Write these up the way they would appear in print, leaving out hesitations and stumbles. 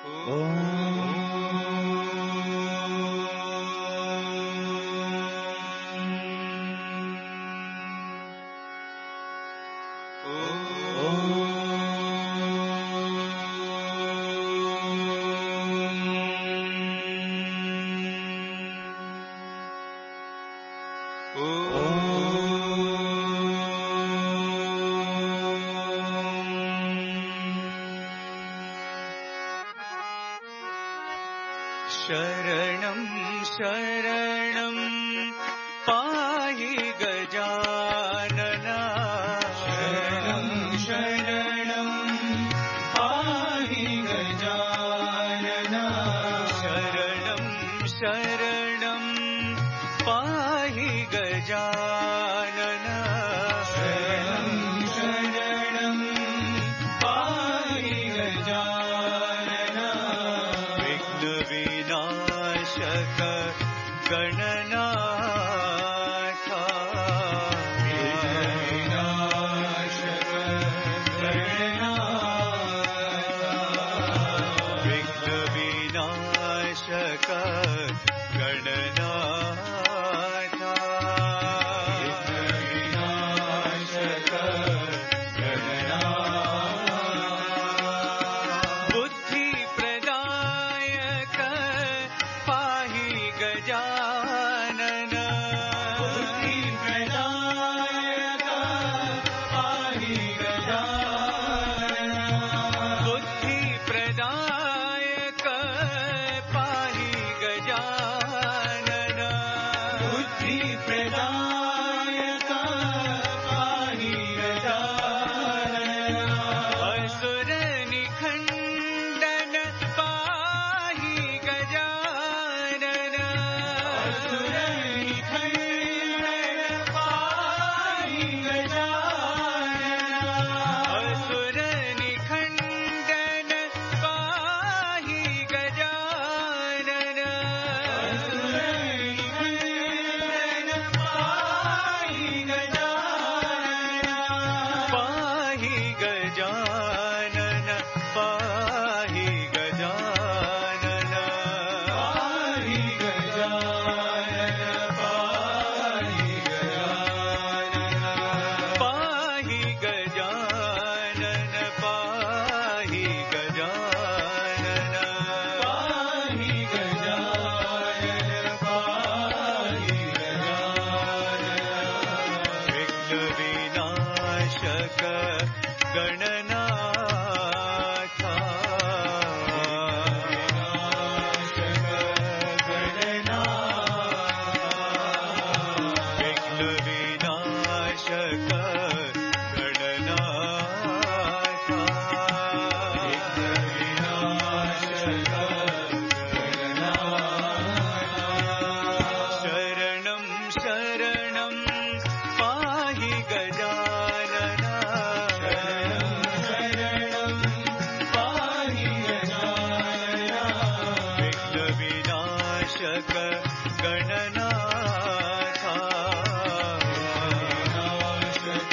शरणं शरणं पाहि गजानन शरणं शरणं पाहि गजानन शरणं शरणं पाहि गजानन शरणं शरणं पाहि गजानन विघ्नविनाशक गणनाथ विघ्नविनाशक गणनाथ विघ्नविनाशक गणनाथ विघ्नविनाशक गणनाथ बुद्धिप्रदायक पाहि गजानन बुद्धिप्रदायक पाहि गजानन बुद्धिप्रदायक पाहि गजानन बुद्धिप्रदायक पाहि गजानन असुर निखण्डन पाहि गजानन असुर निखण्डन पाहि गजानन असुर निखण्डन पाहि गजानन असुर निखण्डन पाहि गजानन पाहि गजानन पाहि गजानन पाहि गजानन पाहि गजानन पाहि गजानन पाहि गजानन पाहि गजानन पाहि गजानन विघ्नविनाशक गणनाथ विघ्नविनाशक गणनाथ विघ्नविनाशक गणनाथ शरणं शरणं पाहि गजानन शरणं शरणं पाहि गजानन विघ्नविनाशक गणनाथ विघ्नविनाशक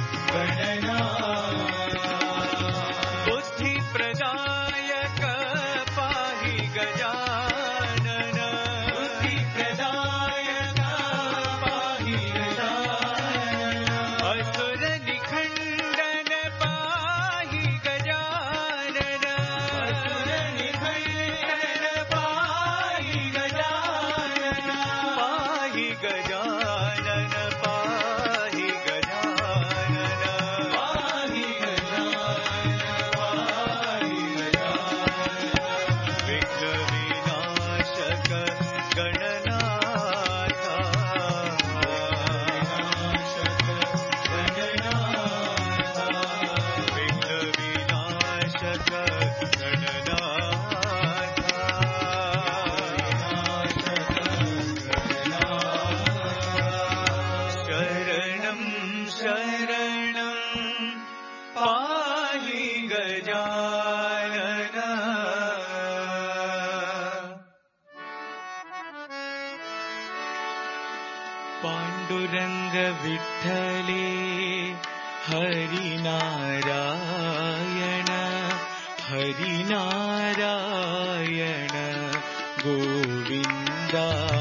गणनाथ बुद्धिप्रदायक पाहि गजानन बुद्धिप्रदायक पाहि गजानन असुर निखण्डन पाहि गजानन असुर निखण्डन पाहि गजानन पाहि गजानन पाहि गजानन पाहि गजानन पाहि गजानन विघ्नविनाशक गणनाथ विघ्नविनाशक गणनाथ विघ्नविनाशक गणनाथ शरणं शरणं पाहि गजानन पाण्डुरङ्ग विठ्ठले हरिनारायण हरिनारायण गोविन्द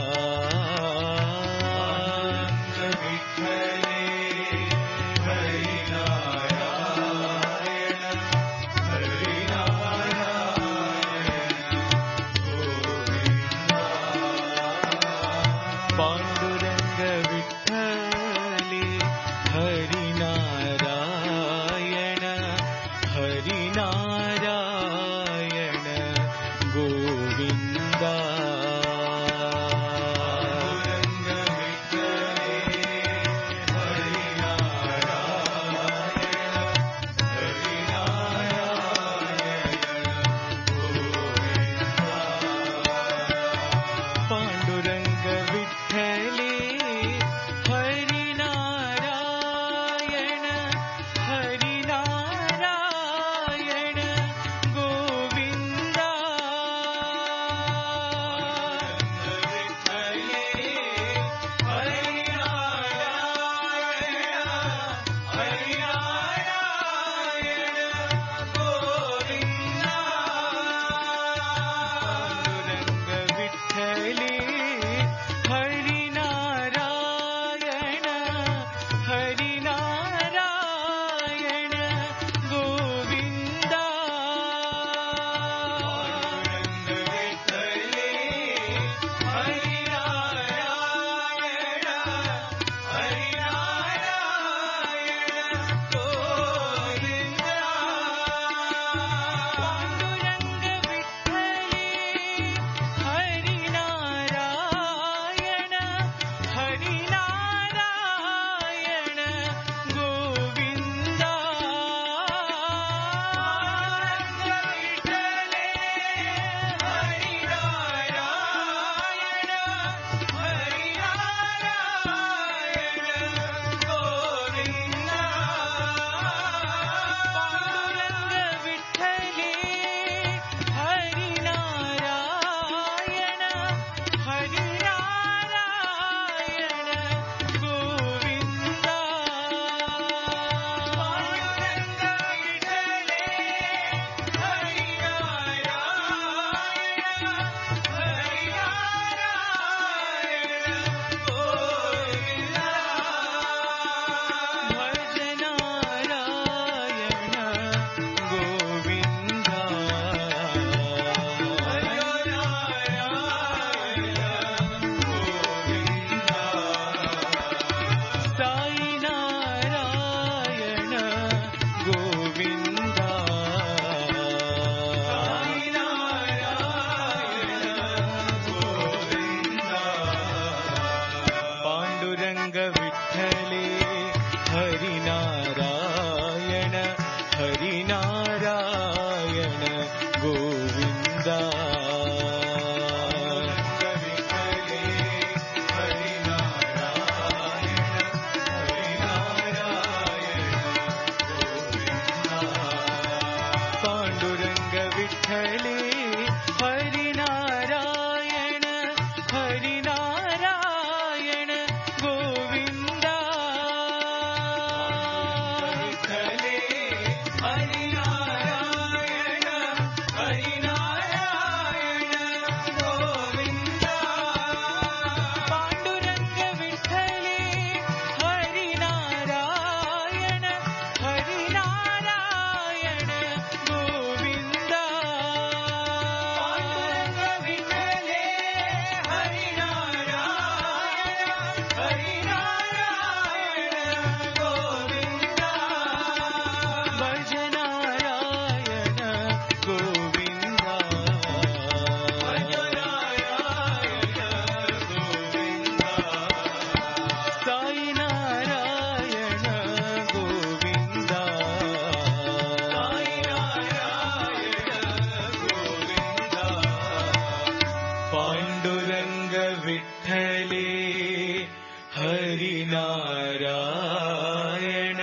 हरिनारायण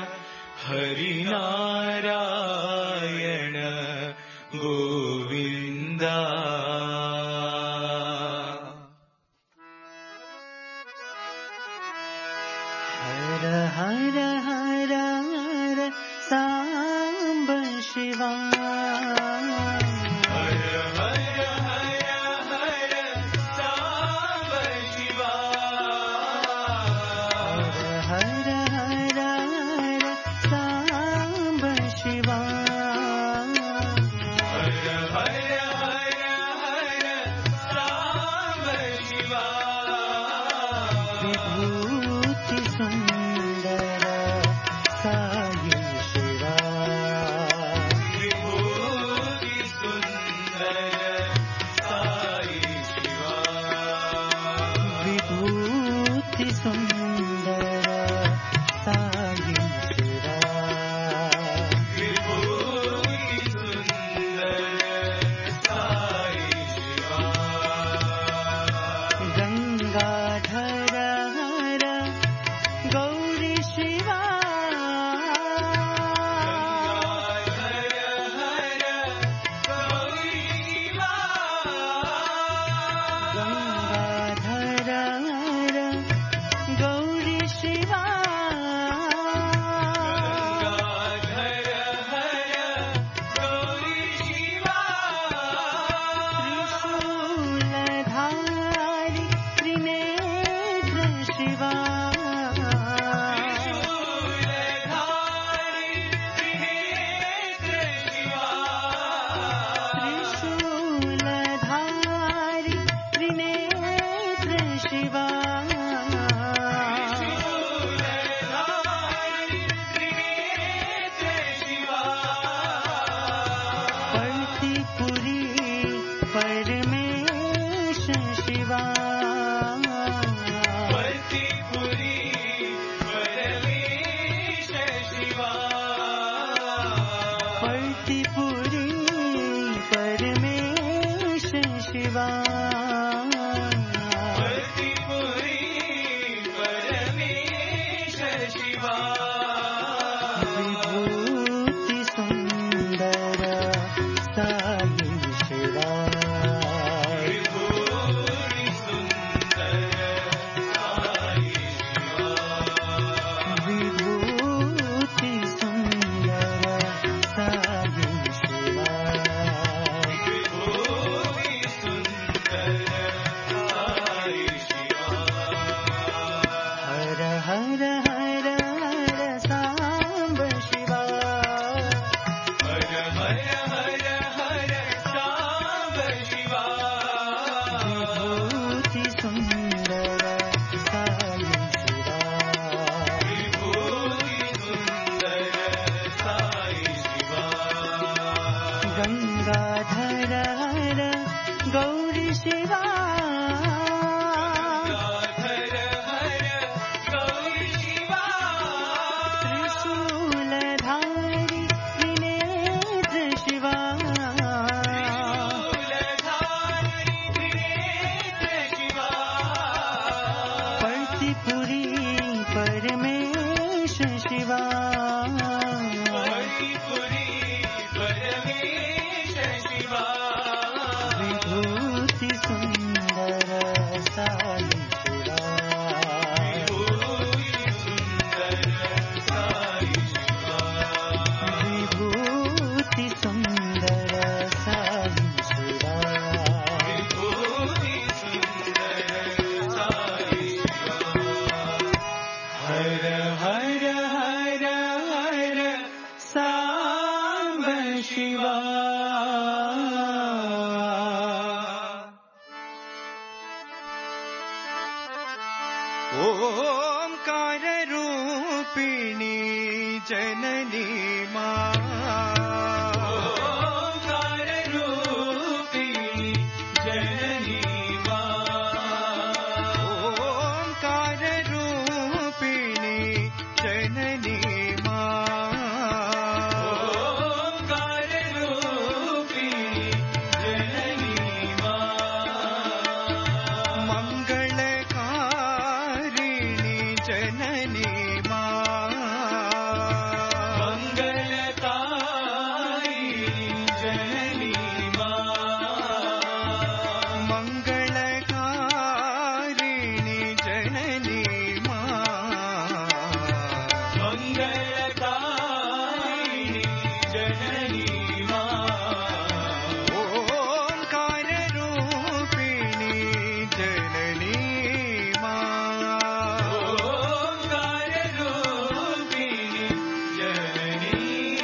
हरिनारायण गोविन्द हर हर हर हर साम्ब शिवा शिवा ओंकार रूपिणी जननी मां ओंकार रूपिणी जननी मां ओंकार रूपिणी जननी मां ओंकार रूपिणी जननी मां मंगलकारिणी जननी मां मंगलकारिणी जननी मां मंगलकारिणी जननी मां मंगलकारिणी जननी मां ओंकार रूपिणी जननी मां ओंकार रूपिणी जननी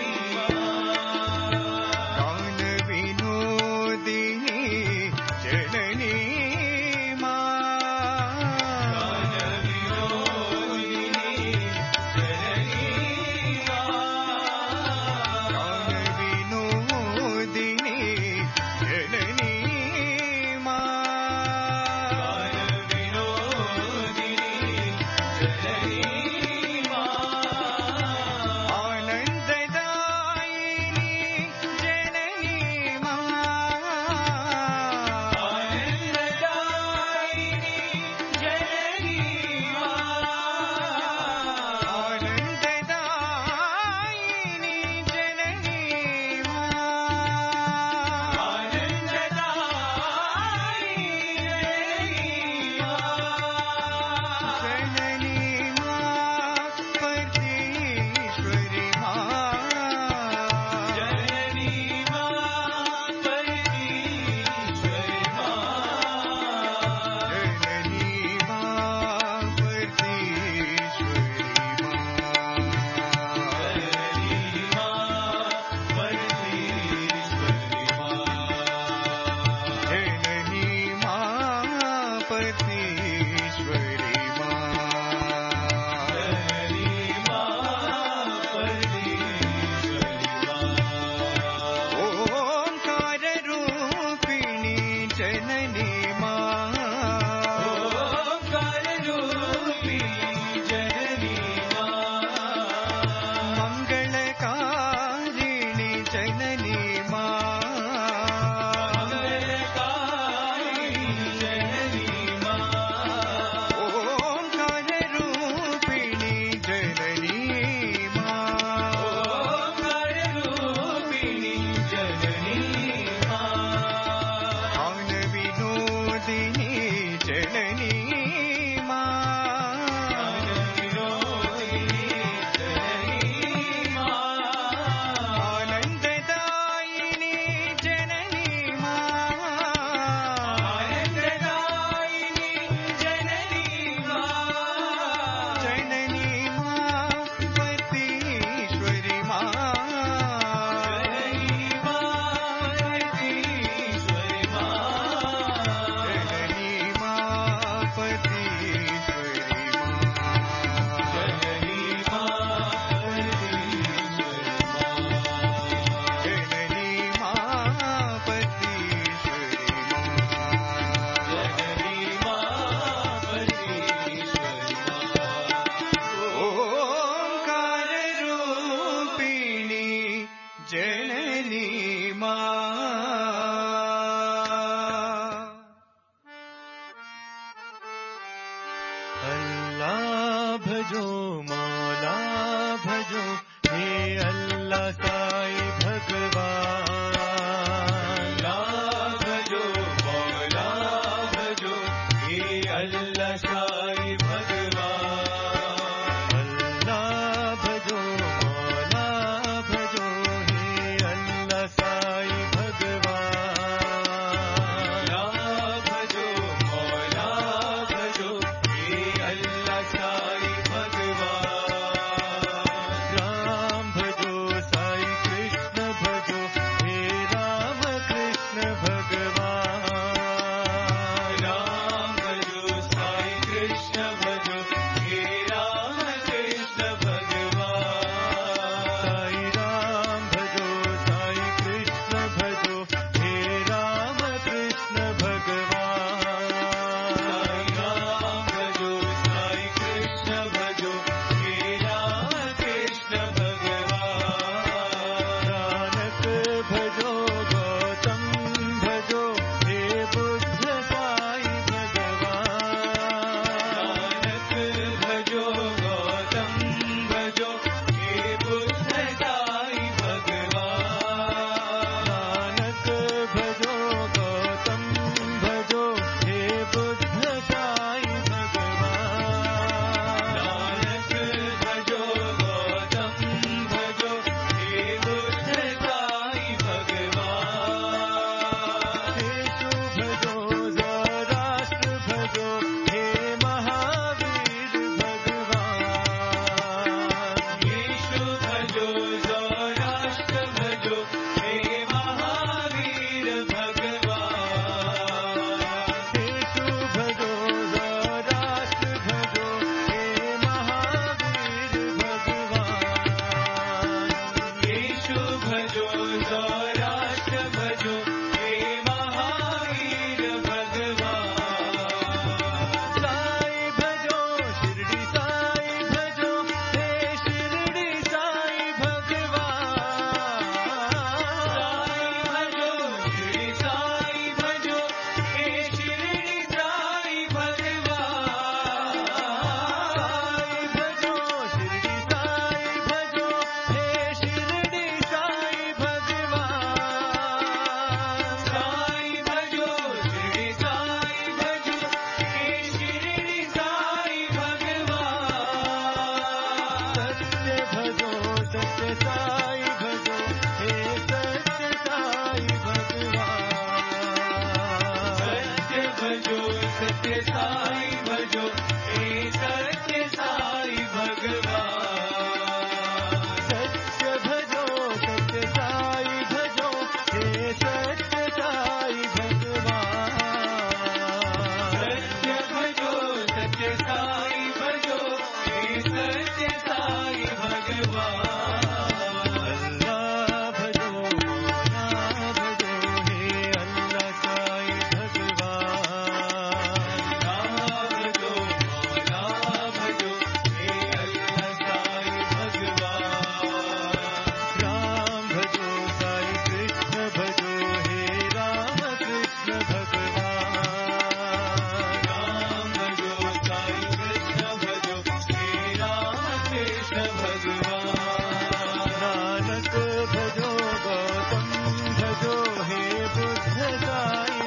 गान विनोदिनी जननी गान विनोदिनी जननी गान विनोदिनी जननी गान विनोदिनी जननी आनंददायिनी जननी आनंददायिनी जननी आनंददायिनी जननी अल्लाह भजो मौला भजो हे अल्लाह साई भगवान अल्लाह भजो मौला भजो हे अल्लाह साई भगवान अल्लाह भजो मौला भजो हे अल्लाह साई भगवान सौराष्ट्र भजो हे महावीर भगवान। साई भजो शिरडी साई भजो हे शिरडी साई भगवान। साई भजो शिरडी साई भजो हे शिरडी साई भगवान। साई भजो शिरडी साई भजो हे शिरडी साई भगवान। सत्य भजो सत्य साई भजो हे सत्य साई भगवान। सत्य भजो सत्य साई भजो हे सत्य साई भगवान। सत्य भजो सत्य साई भजो हे सत्य साई भगवान। सत्य भजो सत्य साई भजो हे सत्य साई भगवान। अल्लाह भजो मौला भजो हे अल्लाह साई भगवान। राम भजो मौला भजो हे अल्लाह साई भगवान। राम भजो साई कृष्ण भजो हे राम कृष्ण भगवान। राम भजो साई कृष्ण भजो हे राम कृष्ण भगवान। नानक भजो गौतम भजो हे बुद्ध साई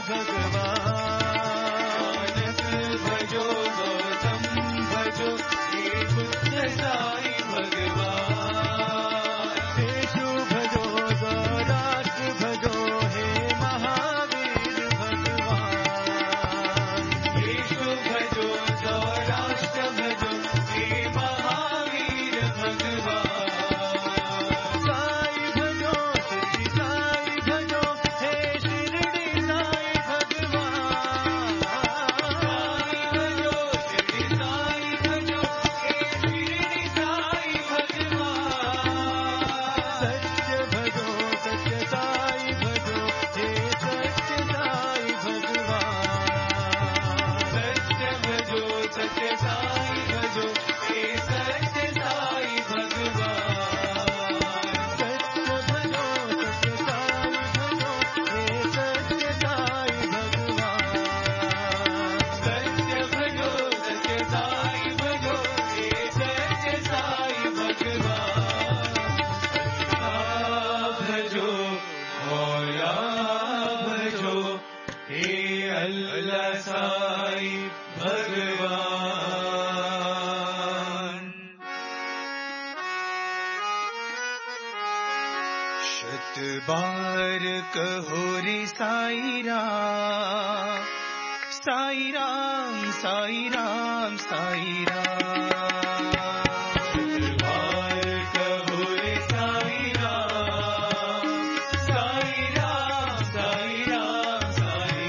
भगवान। नानक भजो गौतम भजो हे बुद्ध साई भगवान। केशु भजो सौराष्ट्र भजो हे महावीर भगवान। केशु भजो सौराष्ट्र भजो हे महावीर भगवान। साई भजो शिरडी साई भजो हे शिरडी साई भगवान। साई भजो शिरडी साई भजो हे शिरडी साई भगवान। सत्य भजो सत्य साई भजो हे सत्य साई भगवान। सत्य भजो सत्य साई भजो हे सत्य साई भगवान। सत्य भजो सत्य साई भजो हे सत्य साई भगवान। सत्य भजो सत्य साई भजो हे सत्य साई भगवान। भजो मौला भजो हे अल्लाह साई भगवान। शत बार कहो रे साई राम साई राम साई राम साई राम। शत बार कहो रे साई राम साई राम साई राम साई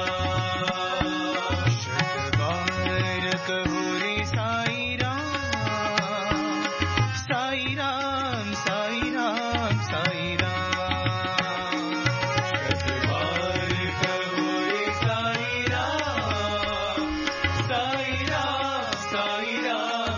राम। शत बार कहो रे साई राम साई राम साई राम साई राम। शत बार कहो रे साई राम साई राम साई राम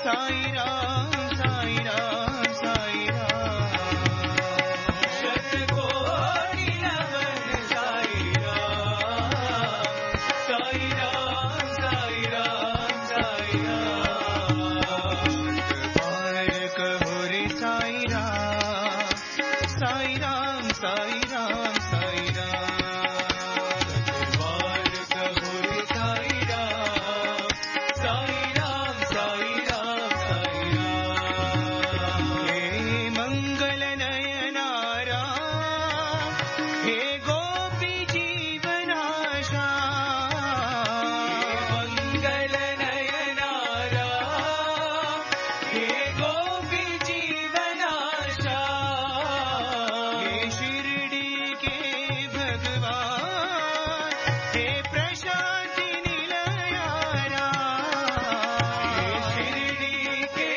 साई राम साई राम साई राम शतकोटि नमन साई राम साई राम साई राम साई राम बार कहो रे साई राम साई राम साई राम साई राम बार कहो रे साई राम साई राम साई राम साई राम हे मंगल नयना राम हे गोपी जीवनाशा मंगल नयना राम हे गोपी जीवनाशा हे शिरडी के भगवान हे प्रशांति निलया राम हे शिरडी के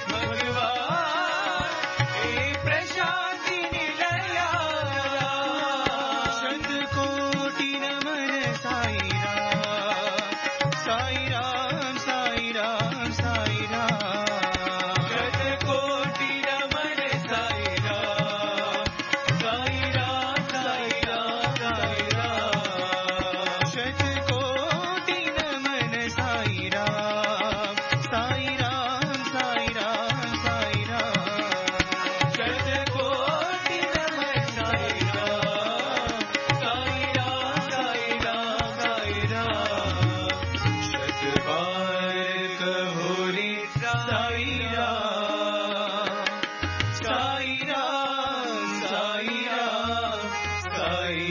भगवान हे प्रशांति निलया राम शतकोटि नमन साई राम साई राम साई राम साई राम शतकोटि नमन साई राम साई राम साई राम साई राम शतकोटि नमन साई राम साई राम साई राम साई राम शतकोटि नमन साई राम साई राम साई राम साई राम शतबार कहो रे साई राम साई राम साई राम साई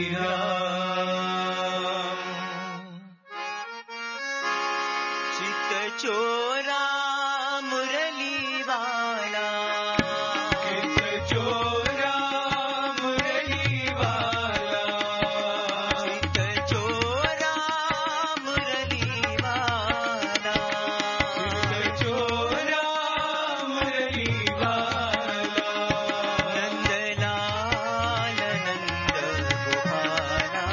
राम चित चोरा मुरली वाला चित चोरा मुरली वाला चित चोरा मुरली वाला चित चोरा मुरली वाला नंदलाल नंद गोपाला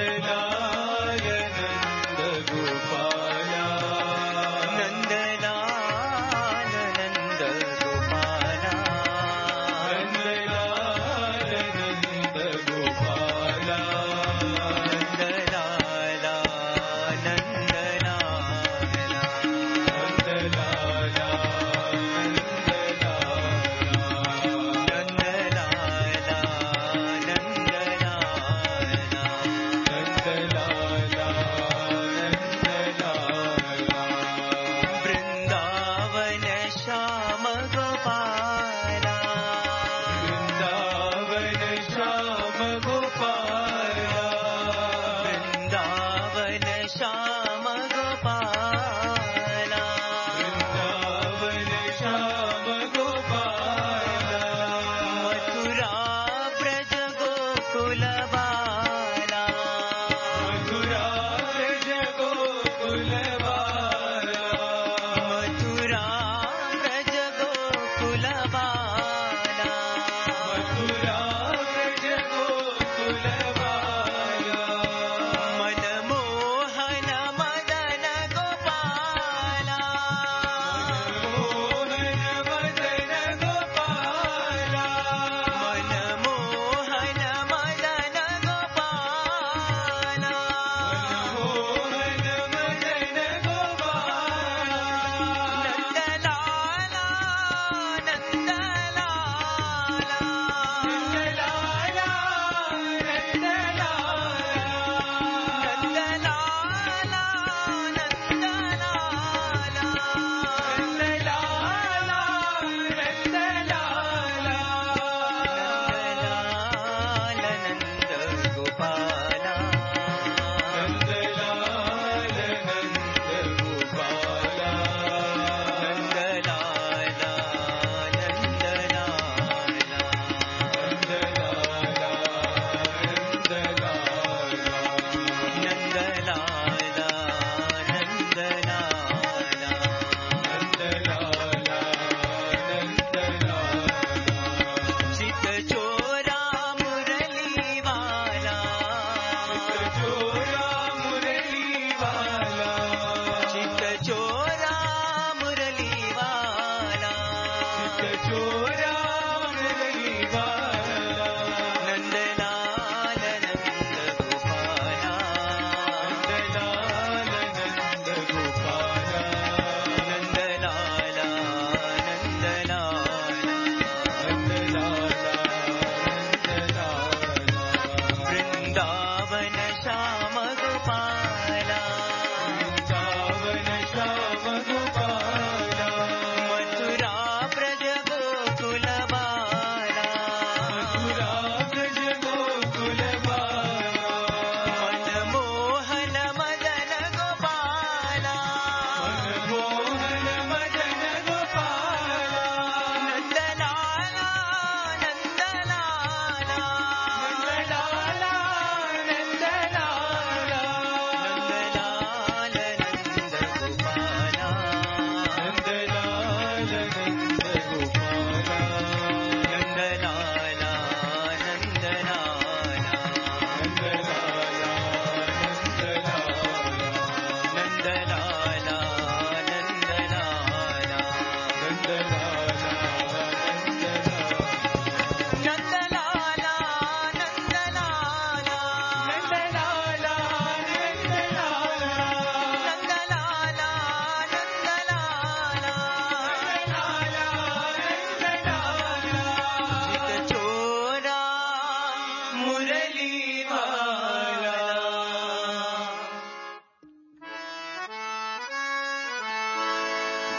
नंदलाल नंद गोपाला नंदलाल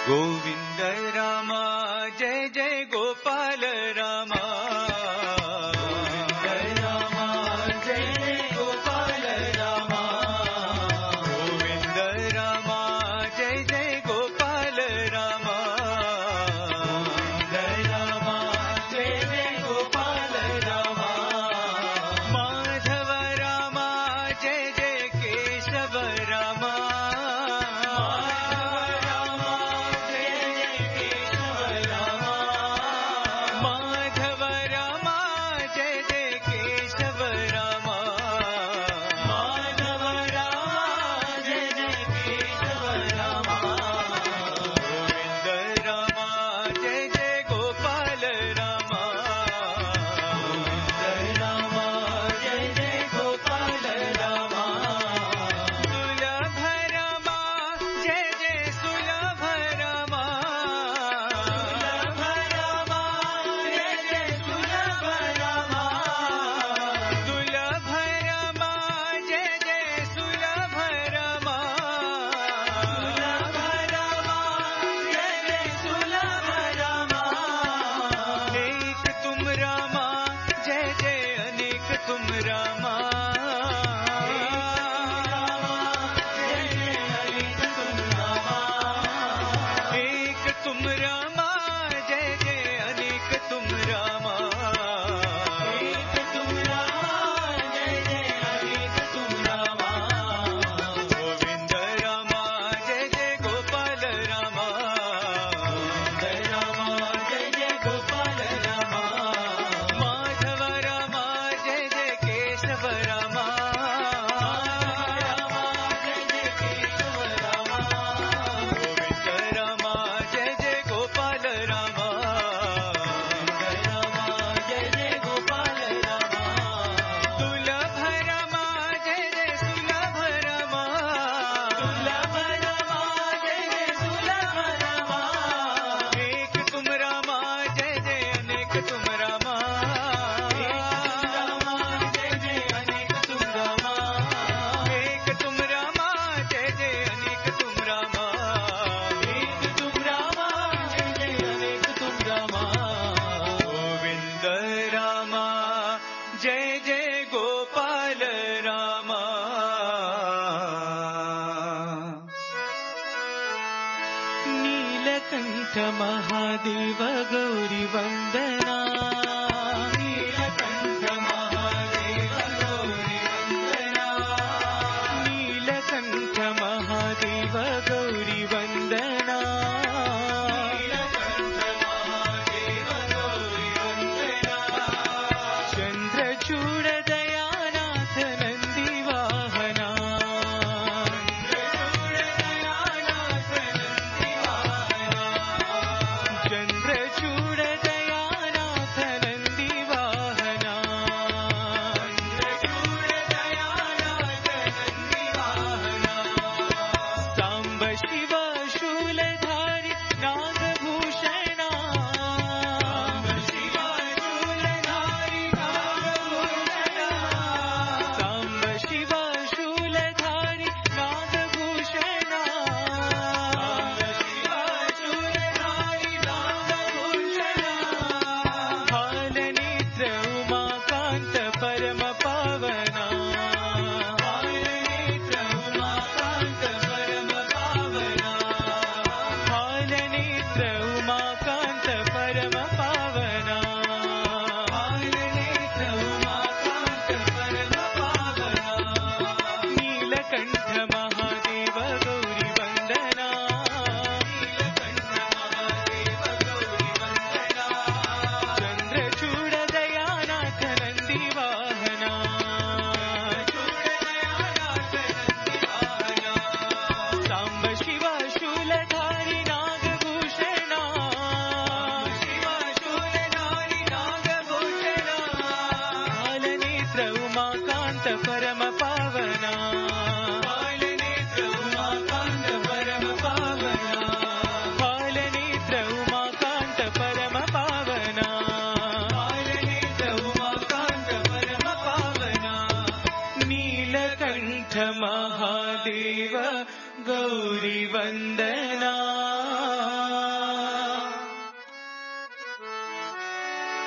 गोविन्द राम जय जय गोपाल राम गोविन्द राम जय जय गोपाल राम गोविन्द राम जय जय गोपाल राम गोविन्द राम जय जय गोपाल राम माधव राम जय जय केशव राम महादेव गौरी वंदना नीलकंठ महादेव गौरी वंदना नीलकंठ महादेव गौरी वंदना नीलकंठ महादेव गौरी वंदना चंद्रचूड़ दयानाथ नंदी वाहना चंद्रचूड़ दयानाथ नंदी वाहना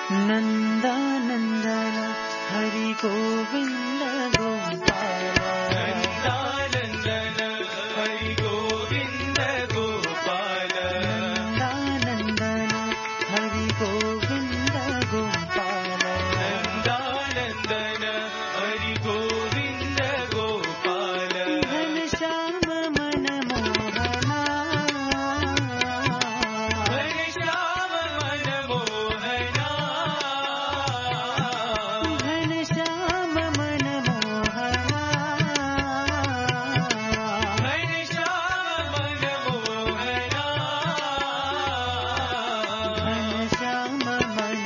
नंदानंदन हरि गोविंद गोपाल नंदानंदन हरि गोविंद गोपाल नंदानंदन हरि गोविंद गोपाल नंदानंदन हरि गोविंद गोपाल घनश्याम मन मोहना घनश्याम मन मोहना घनश्याम मन मोहना घनश्याम मन मोहना घनश्याम मन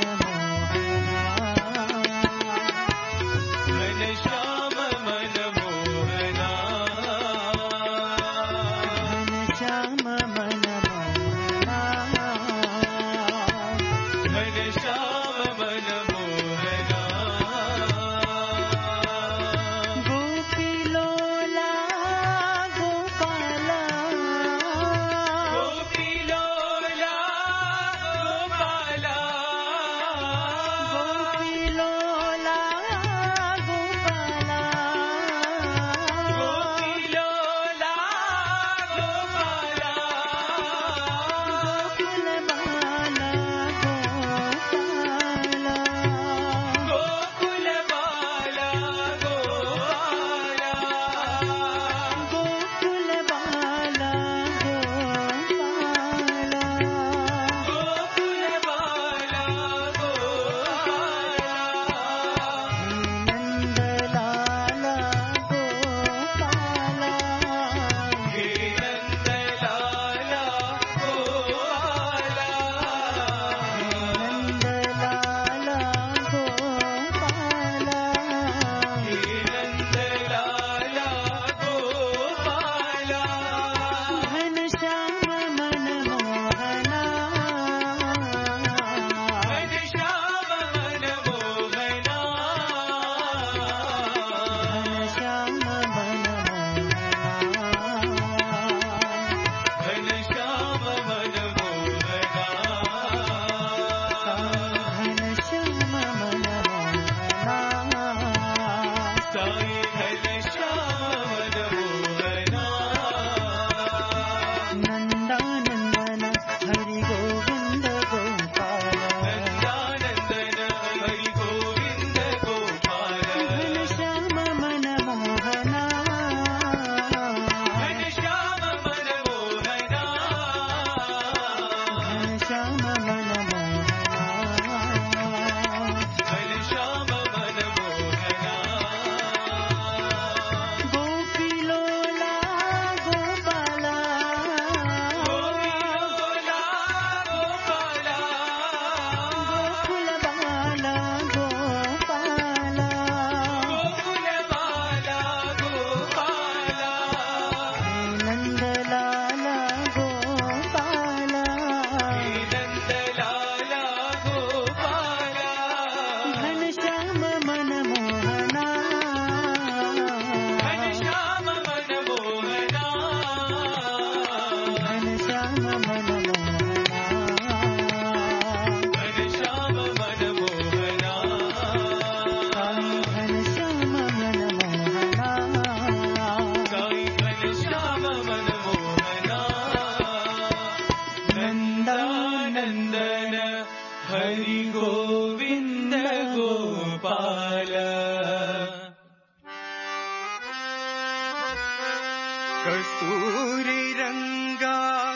कस्तूरी रंगा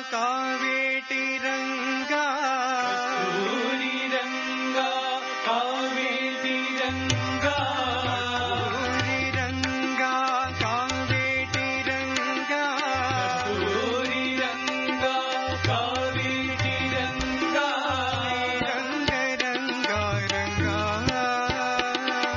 कावेटी रंगा कस्तूरी रंगा कावेटी रंगा कस्तूरी रंगा कावेटी रंगा कस्तूरी रंगा कावेटी रंगा रंग रंगा रंगा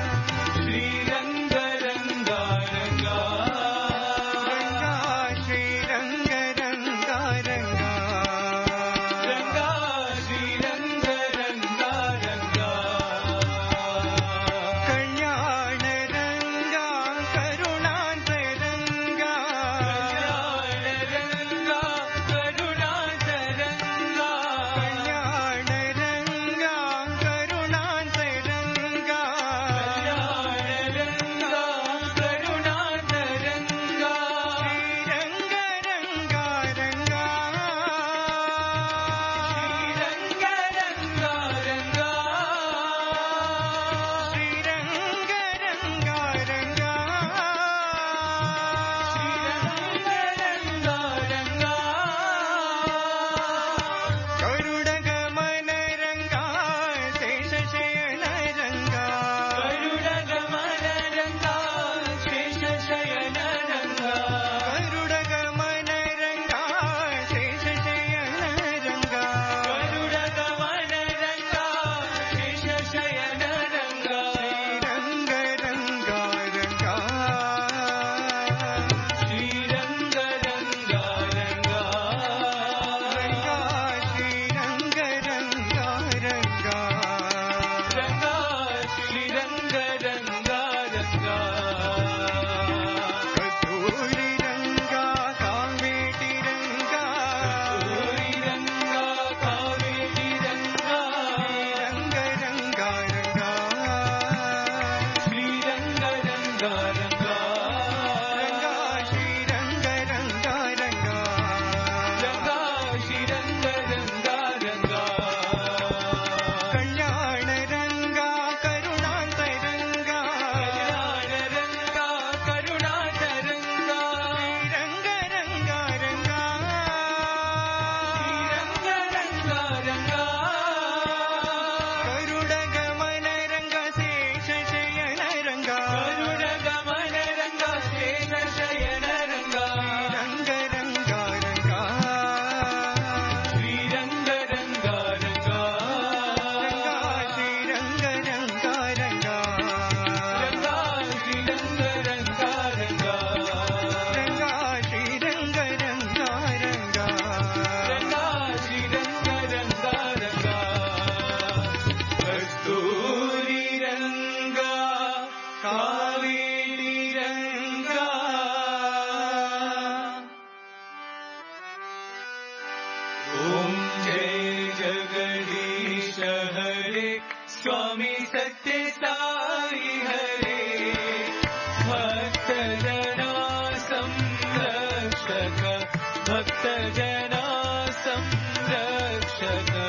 रक्षक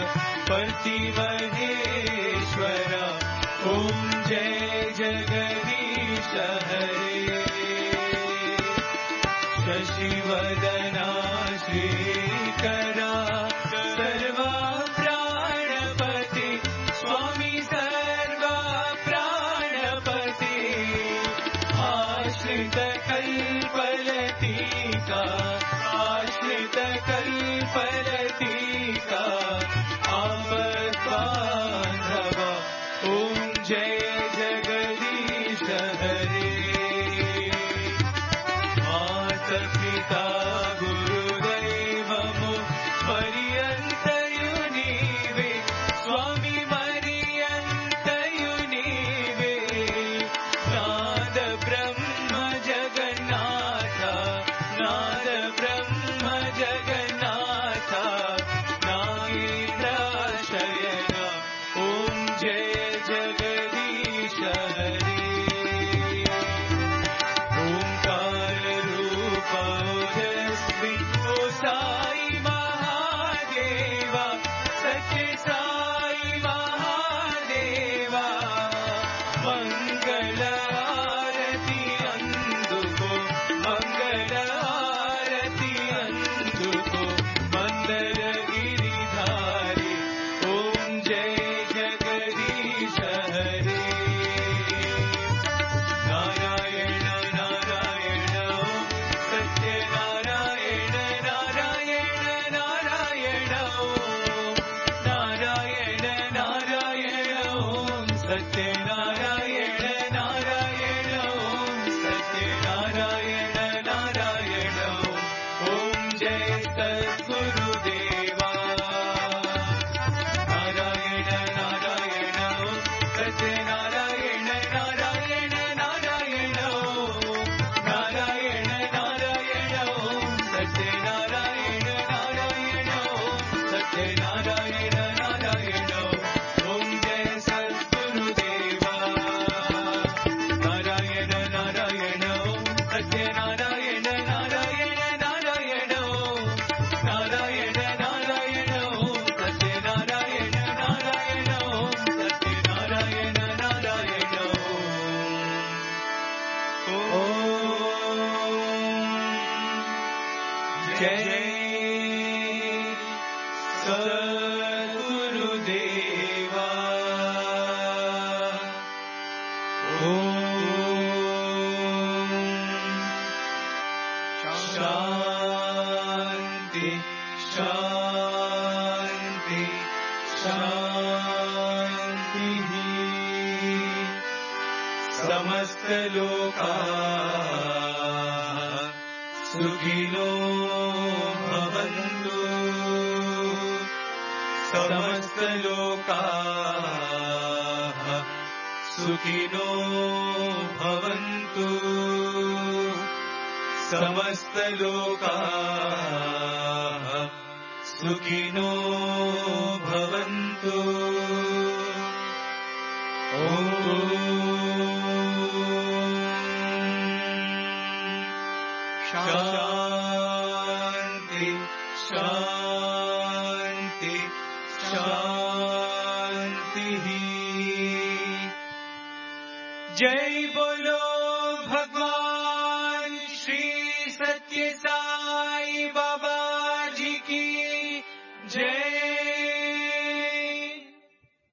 प्रतिमहेश्वर ॐ जय जगदीश हरे शशिवदना श्रीकरा सर्वा प्राणपति स्वामी सर्वा प्राणपति आश्रित कल्पलतिका आश्रित कल्पलतिका आपद्बान्धव ॐ जय जगदीश हरे माता गुरुदैवमु पर्यन्तयुनीवे स्वामी मर्यन्तयुनीवे नाद ब्रह्म जगन्नाथ नाद ब्रह्म जगन्नाथ नागेन्द्रशयन ॐ जय जगदीश हरे ओ साई महादेवा सच्चे साई महादेवा मंगल आरती अंदुको मंगल आरती अंदुको मंदर गिरिधारी ओम जय जगदीश हरे नारायण नारायण सत्य नारायण नारायण नारायण नारायण नारायण ओम सत्य नारायण नारायण ओम सत्य नारायण नारायण ओम जय सद्गुरुदेवा नारायण नारायण सत्य नारायण नारायण नारायण नारायण नारायण ओम सत्य नारायण नारायण सत्य नारायण नारायण ओम जय सद्गुरुदेवा नारायण नारायण सत्य नारायण नारायण नारायण नारायण नारायण सत्य नारायण नारायण सत्य नारायण नारायण जय सद्गुरुदेवा शांति शांति शांति समस्त लोकाः सुखिनो भवन्तु समस्त लोकाः सुखिनो भवन्तु समस्त लोकाः सुखिनो भवन्तु शांति शांति शांति जय बोलो भगवान